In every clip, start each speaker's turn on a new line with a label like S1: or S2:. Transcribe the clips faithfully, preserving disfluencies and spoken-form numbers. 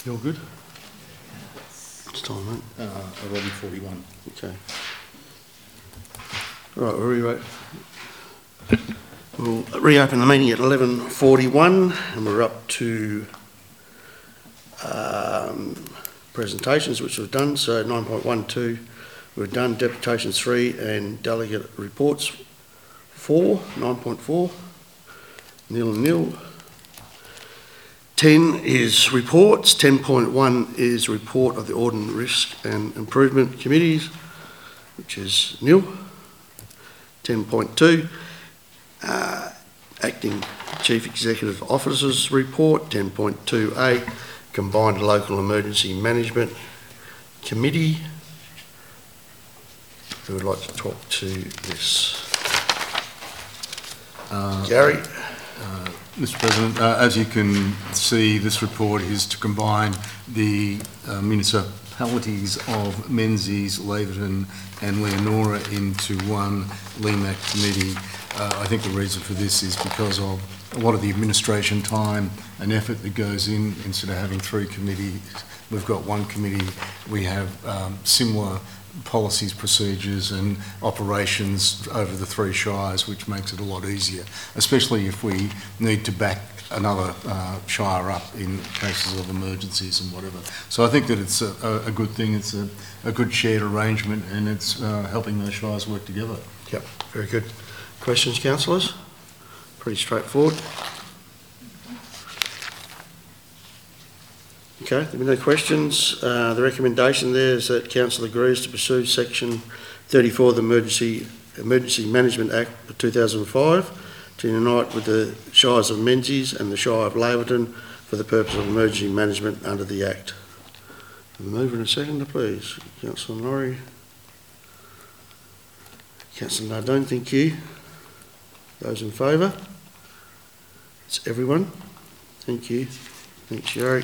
S1: You all good?
S2: It's time, mate.
S3: Uh, eleven forty-one.
S2: Okay. Right, we'll, re- we'll reopen the meeting at eleven forty-one and we're up to um, presentations which we've done. So nine point one two we've done, deputations three and delegate reports four, nine point four, nil and nil. ten is reports, ten point one is report of the Audit Risk and Improvement Committees, which is nil. ten point two, uh, Acting Chief Executive Officer's Report. ten point two A, Combined Local Emergency Management Committee. Who would like to talk to this?
S1: Uh,
S2: Gary?
S1: Uh, Mister President, uh, as you can see, this report is to combine the uh, municipalities of Menzies, Laverton and Leonora into one L E M A C committee. Uh, I think the reason for this is because of a lot of the administration time and effort that goes in. Instead of having three committees, we've got one committee. We have um, similar policies, procedures and operations over the three shires, which makes it a lot easier, especially if we need to back another uh, shire up in cases of emergencies and whatever. So I think that it's a, a good thing, it's a, a good shared arrangement and it's uh, helping those shires work together.
S2: Yep, very good. Questions, councillors? Pretty straightforward. Okay, there are no questions. Uh, the recommendation there is that council agrees to pursue section thirty-four of the Emergency Emergency Management Act of two thousand five to unite with the shires of Menzies and the Shire of Laverton for the purpose of emergency management under the Act. Move in a second, please. Councillor Norrie. Councillor Nardone, thank you. Those in favour? It's everyone. Thank you. Thanks, Gary.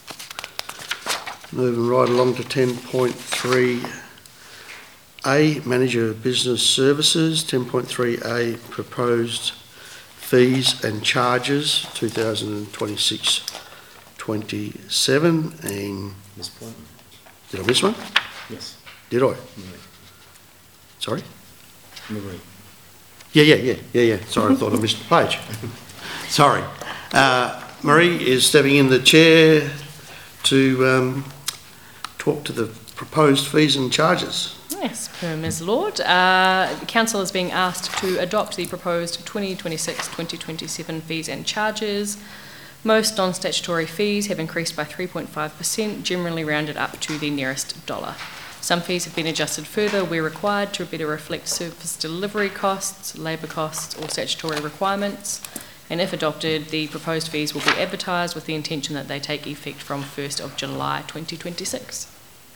S2: Moving right along to ten point three A, Manager of Business Services. ten point three A, Proposed Fees and Charges, two thousand twenty-six twenty-seven. And
S3: Miss Point?
S2: did I miss one?
S3: Yes.
S2: Did I?
S3: Marie.
S2: Sorry?
S3: Marie.
S2: Yeah, yeah, yeah, yeah, yeah. Sorry, I thought I missed the page. Sorry. Uh, Marie is stepping in the chair to um, talk to the proposed fees and charges.
S4: Yes, per Miz Lord. Uh, the Council is being asked to adopt the proposed twenty twenty-six twenty twenty-seven fees and charges. Most non-statutory fees have increased by three point five percent, generally rounded up to the nearest dollar. Some fees have been adjusted further where required to better reflect service delivery costs, labour costs or statutory requirements. And if adopted, the proposed fees will be advertised with the intention that they take effect from first of July twenty twenty-six.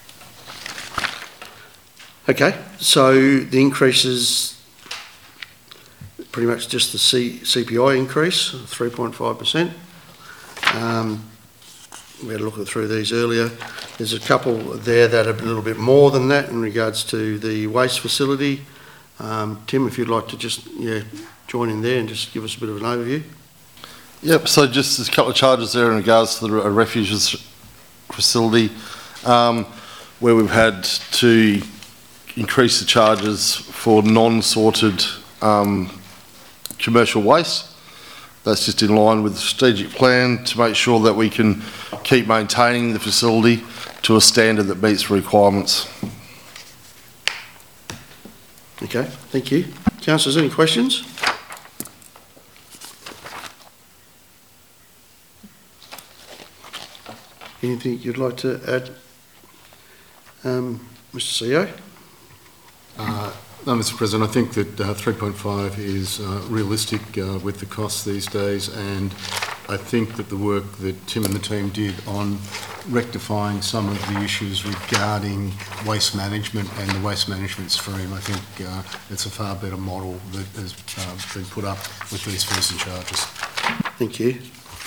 S2: Okay, so the increase is pretty much just the C CPI increase, three point five percent. Um, we had a look through these earlier. There's a couple there that are a little bit more than that in regards to the waste facility. Um, Tim, if you'd like to just yeah join in there and just give us a bit of an overview.
S5: Yep, so just there's a couple of charges there in regards to the refuge facility um, where we've had to increase the charges for non-sorted um, commercial waste. That's just in line with the strategic plan to make sure that we can keep maintaining the facility to a standard that meets requirements.
S2: Okay, thank you. Councillors, any questions? Anything you'd like to add, um, Mister C E O?
S1: Uh, no, Mister President, I think that uh, three point five is uh, realistic uh, with the costs these days, and I think that the work that Tim and the team did on rectifying some of the issues regarding waste management and the waste management stream, I think uh, it's a far better model that has uh, been put up with these fees and charges.
S2: Thank you.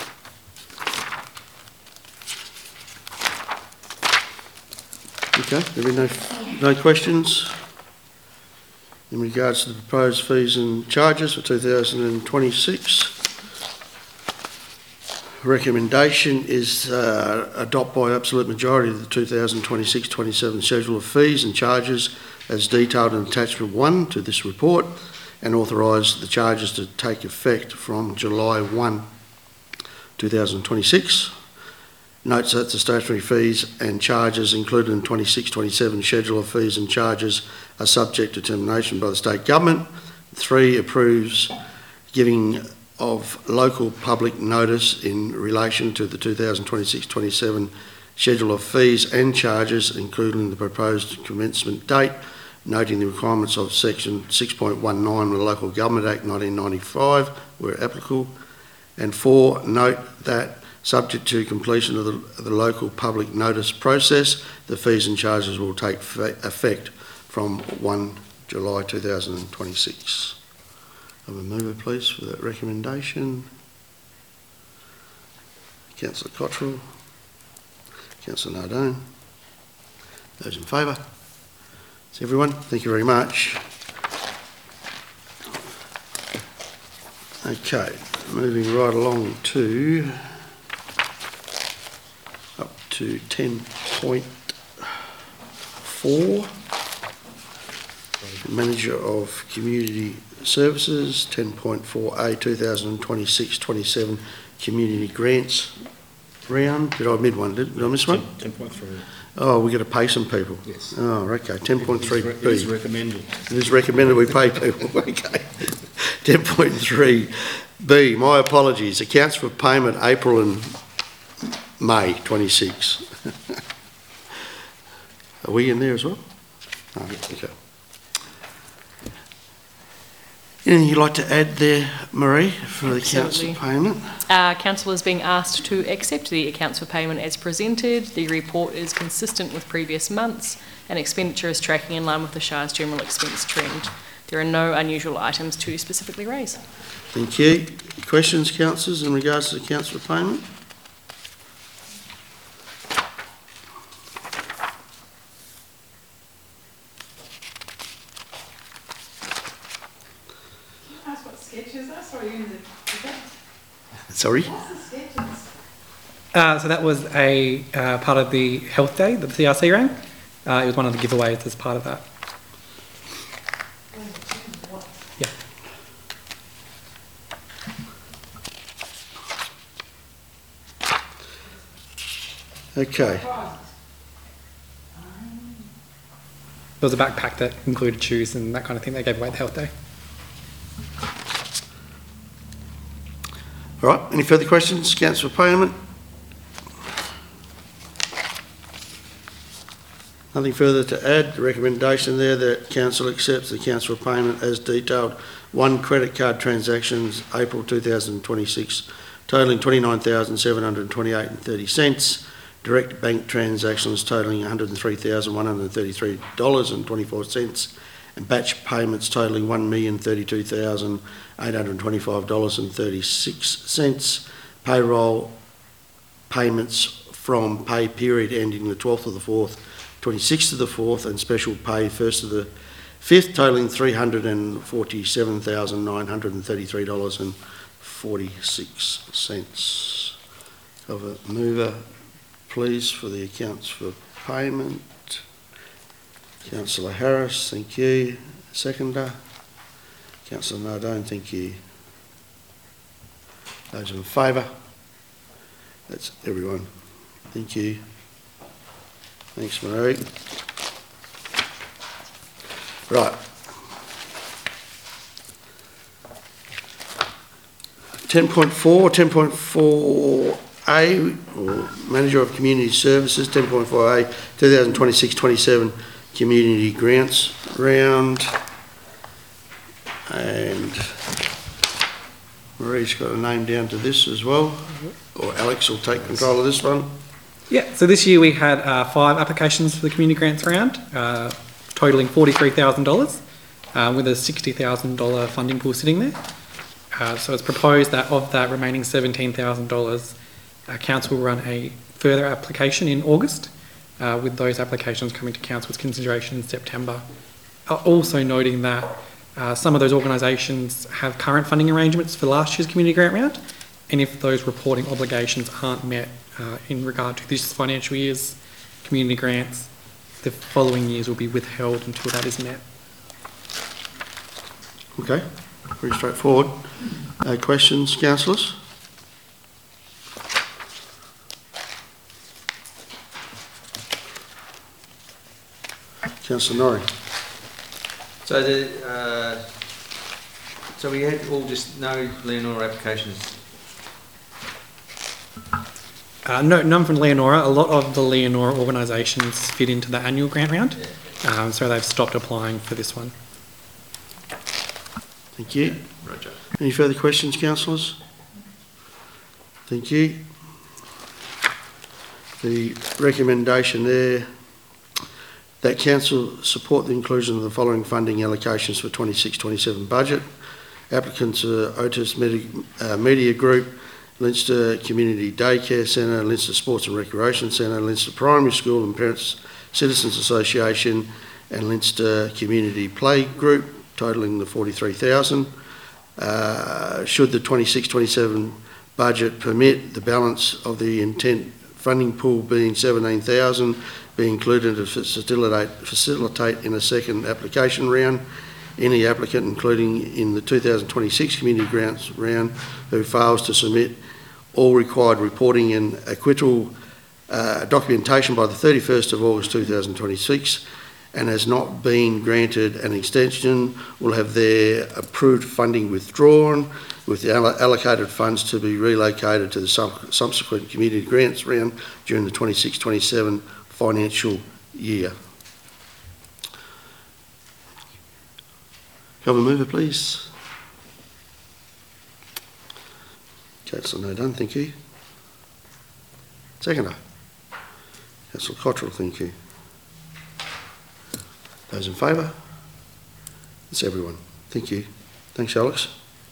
S2: Okay, there be no, no questions in regards to the proposed fees and charges for two thousand twenty-six. recommendation is uh, adopt by absolute majority of the two thousand twenty-six twenty-seven schedule of fees and charges as detailed in attachment one to this report, and authorise the charges to take effect from July first, two thousand twenty-six. Notes that the statutory fees and charges included in twenty-six twenty-seven schedule of fees and charges are subject to determination by the state government. Three, approves giving of local public notice in relation to the two thousand twenty-six twenty-seven schedule of fees and charges, including the proposed commencement date, noting the requirements of section six point one nine of the Local Government Act nineteen ninety-five where applicable. And four, note that subject to completion of the, of the local public notice process, the fees and charges will take effect from first July two thousand twenty-six. Have a mover, please, for that recommendation. Councillor Cottrell. Councillor Nardone. Those in favour? That's everyone. Thank you very much. Okay, moving right along to up to ten point four. Manager of Community Services, ten point four A, two thousand twenty-six twenty-seven Community Grants round. Did I mid one? Did, did I miss one?
S3: ten point three.
S2: Oh, we got to pay some people.
S3: Yes.
S2: Oh, okay. ten point three B.
S3: It is recommended.
S2: It is recommended we pay people. Okay. ten point three B, my apologies. Accounts for payment April and May twenty-six. Are we in there as well? Oh, okay. Anything you'd like to add there, Marie, for the accounts for
S4: Absolutely.
S2: payment?
S4: Uh, Council is being asked to accept the accounts for payment as presented. The report is consistent with previous months and expenditure is tracking in line with the Shire's general expense trend. There are no unusual items to specifically raise.
S2: Thank you. Questions, councillors, in regards to the accounts for payment?
S6: That's what sketches are. Sorry, you the,
S2: Sorry?
S6: what's the sketches?
S7: Uh, so that was a uh, part of the health day that the C R C ran. Uh, it was one of the giveaways as part of that.
S6: What?
S7: Yeah.
S2: Okay.
S6: Prizes.
S7: There was a backpack that included shoes and that kind of thing they gave away at the health day.
S2: All right. Any further questions? Accounts for payment? Nothing further to add. The recommendation there that council accepts the accounts for payment as detailed. One, credit card transactions, April two thousand twenty-six, totalling twenty-nine thousand seven hundred twenty-eight dollars and thirty cents. Direct bank transactions totalling one hundred three thousand one hundred thirty-three dollars and twenty-four cents. And batch payments totalling one million thirty-two thousand eight hundred twenty-five dollars and thirty-six cents. Payroll payments from pay period ending the twelfth of the fourth, twenty-sixth of the fourth, and special pay first of the fifth, totalling three hundred forty-seven thousand nine hundred thirty-three dollars and forty-six cents. Have a mover, please, for the accounts for payment. Councillor Harris, thank you. Seconder. Councillor Nardone, thank you. Those in favour? That's everyone. Thank you. Thanks, Marie. Right. ten point four, ten point four A, or Manager of Community Services, ten point four A, twenty twenty-six twenty-seven Community Grants round. And Marie's got a name down to this as well, or Alex will take control of this one.
S7: Yeah, so this year we had uh, five applications for the community grants round, uh, totalling forty-three thousand dollars, uh, with a sixty thousand dollars funding pool sitting there. Uh, so it's proposed that of that remaining seventeen thousand dollars, uh, council will run a further application in August, uh, with those applications coming to council's consideration in September. Uh, also noting that uh, some of those organisations have current funding arrangements for last year's community grant round, and if those reporting obligations aren't met uh, in regard to this financial year's community grants, the following years will be withheld until that is met.
S2: Okay, pretty straightforward. Uh, questions, councillors? Councillor Norrie.
S8: So the, uh, so we had all just no Leonora applications.
S7: Uh, no, none from Leonora. A lot of the Leonora organisations fit into the annual grant round, um, so they've stopped applying for this one.
S2: Thank you.
S8: Roger.
S2: Any further questions, councillors? Thank you. The recommendation there that council support the inclusion of the following funding allocations for twenty-six twenty-seven budget. Applicants are Otis Medi- uh, Media Group, Leinster Community Daycare Centre, Leinster Sports and Recreation Centre, Leinster Primary School and Parents Citizens Association, and Leinster Community Play Group, totalling the forty-three thousand. Uh, should the twenty-six twenty-seven budget permit, the balance of the intent funding pool being seventeen thousand be included to facilitate, facilitate in a second application round. Any applicant, including in the two thousand twenty-six community grants round, who fails to submit all required reporting and acquittal uh, documentation by the thirty-first of August two thousand twenty-six and has not been granted an extension will have their approved funding withdrawn, with the all- allocated funds to be relocated to the sub- subsequent community grants round during the twenty-six twenty-seven financial year. Can I have a mover, please? Councillor No Done, thank you. Seconder. Councillor Cottrell, thank you. Those in favour? That's everyone. Thank you. Thanks, Alex.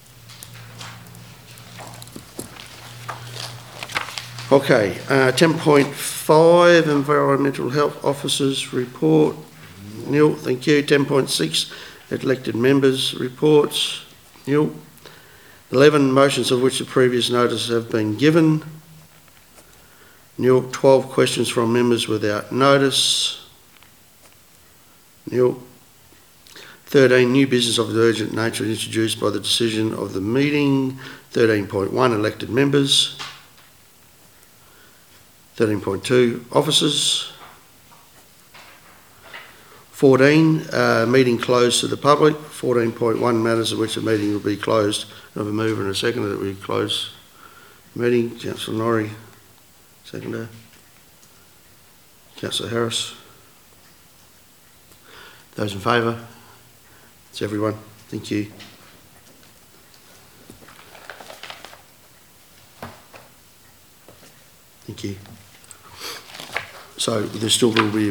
S2: Okay, uh, ten point five, Environmental Health Officers Report. Neil, thank you. ten point six, Elected Members Reports. Neil. eleven, motions of which the previous notice have been given. Neil. twelve, questions from members without notice. Neil. thirteen, new business of the urgent nature introduced by the decision of the meeting. thirteen point one, elected members. thirteen point two, officers. fourteen, uh, meeting closed to the public. fourteen point one, matters of which the meeting will be closed. I have a mover and a seconder that we close the meeting. Councillor Norrie, seconder. Councillor Harris. Those in favour? It's everyone. Thank you. Thank you. So there still will be